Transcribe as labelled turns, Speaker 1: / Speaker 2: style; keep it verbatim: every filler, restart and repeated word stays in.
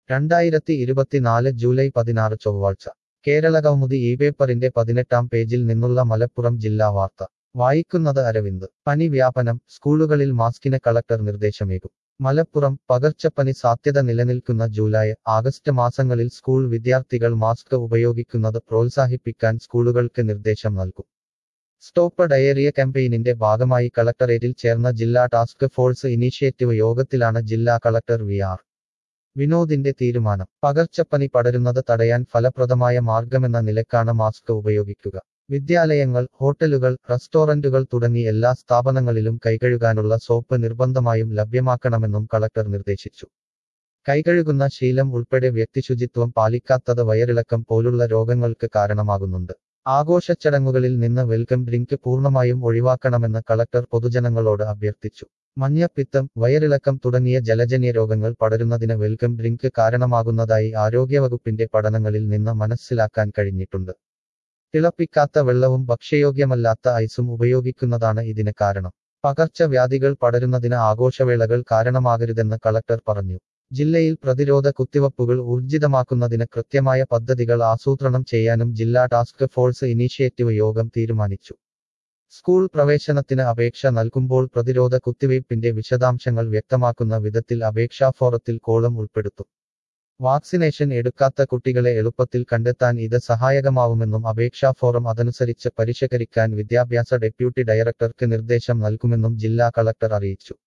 Speaker 1: രണ്ടായിരത്തി ഇരുപത്തിനാല് ജൂലൈ പതിനാറ് ചൊവ്വാഴ്ച കേരളകൗമുദി ഈ പേപ്പറിന്റെ പതിനെട്ടാം പേജിൽ നിന്നുള്ള മലപ്പുറം ജില്ലാ വാർത്ത വായിക്കുന്നത് അരവിന്ദ്. പനി വ്യാപനം, സ്കൂളുകളിൽ മാസ്കിന് കളക്ടർ നിർദ്ദേശമേകും. മലപ്പുറം. പകർച്ചപ്പനി സാധ്യത നിലനിൽക്കുന്ന ജൂലൈ, ആഗസ്റ്റ് മാസങ്ങളിൽ സ്കൂൾ വിദ്യാർത്ഥികൾ മാസ്ക് ഉപയോഗിക്കുന്നത് പ്രോത്സാഹിപ്പിക്കാൻ സ്കൂളുകൾക്ക് നിർദ്ദേശം നൽകും. സ്റ്റോപ്പ് ഡയേറിയ ക്യാമ്പയിനിന്റെ ഭാഗമായി കളക്ടറേറ്റിൽ ചേർന്ന ജില്ലാ ടാസ്ക് ഫോഴ്സ് ഇനീഷ്യേറ്റീവ് യോഗത്തിലാണ് ജില്ലാ കളക്ടർ വി ആർ വിനോദിന്റെ തീരുമാനം. പകർച്ചപ്പനി പടരുന്നത് തടയാൻ ഫലപ്രദമായ മാർഗമെന്ന നിലക്കാണ് മാസ്ക് ഉപയോഗിക്കുക. വിദ്യാലയങ്ങൾ, ഹോട്ടലുകൾ, റെസ്റ്റോറന്റുകൾ തുടങ്ങി എല്ലാ സ്ഥാപനങ്ങളിലും കൈകഴുകാനുള്ള സോപ്പ് നിർബന്ധമായും ലഭ്യമാക്കണമെന്നും കളക്ടർ നിർദ്ദേശിച്ചു. കൈകഴുകുന്ന ശീലം ഉൾപ്പെടെ വ്യക്തിശുചിത്വം പാലിക്കാത്തത് വയറിളക്കം പോലുള്ള രോഗങ്ങൾക്ക് കാരണമാകുന്നുണ്ട്. ആഘോഷച്ചടങ്ങുകളിൽ നിന്ന് വെൽക്കം ഡ്രിങ്ക് പൂർണ്ണമായും ഒഴിവാക്കണമെന്ന് കളക്ടർ പൊതുജനങ്ങളോട് അഭ്യർത്ഥിച്ചു. മഞ്ഞപ്പിത്തം, വയറിളക്കം തുടങ്ങിയ ജലജന്യ രോഗങ്ങൾ പടരുന്നതിന് വെൽക്കം ഡ്രിങ്ക് കാരണമാകുന്നതായി ആരോഗ്യവകുപ്പിന്റെ പഠനങ്ങളിൽ നിന്ന് മനസ്സിലാക്കാൻ കഴിഞ്ഞിട്ടുണ്ട്. തിളപ്പിക്കാത്ത വെള്ളവും ഭക്ഷ്യയോഗ്യമല്ലാത്ത ഐസും ഉപയോഗിക്കുന്നതാണ് ഇതിന് കാരണം. പകർച്ചവ്യാധികൾ പടരുന്നതിന് ആഘോഷവേളകൾ കാരണമാകരുതെന്ന് കളക്ടർ പറഞ്ഞു. ജില്ലയിൽ പ്രതിരോധ കുത്തിവയ്പ്പുകൾ ഊർജിതമാക്കുന്നതിന് കൃത്യമായ പദ്ധതികൾ ആസൂത്രണം ചെയ്യാനും ജില്ലാ ടാസ്ക് ഫോഴ്സ് ഇനീഷ്യേറ്റീവ് യോഗം തീരുമാനിച്ചു. സ്കൂൾ പ്രവേശനത്തിന് അപേക്ഷ നൽകുമ്പോൾ പ്രതിരോധ കുത്തിവയ്പ്പിന്റെ വിശദാംശങ്ങൾ വ്യക്തമാക്കുന്ന വിധത്തിൽ അപേക്ഷാ ഫോറത്തിൽ കോളം ഉൾപ്പെടുത്തും. വാക്സിനേഷൻ എടുക്കാത്ത കുട്ടികളെ എളുപ്പത്തിൽ കണ്ടെത്താൻ ഇത് സഹായകമാവുമെന്നും അപേക്ഷാ ഫോറം അതനുസരിച്ച് പരിഷ്കരിക്കാൻ വിദ്യാഭ്യാസ ഡെപ്യൂട്ടി ഡയറക്ടർക്ക് നിർദ്ദേശം നൽകുമെന്നും ജില്ലാ കളക്ടർ അറിയിച്ചു.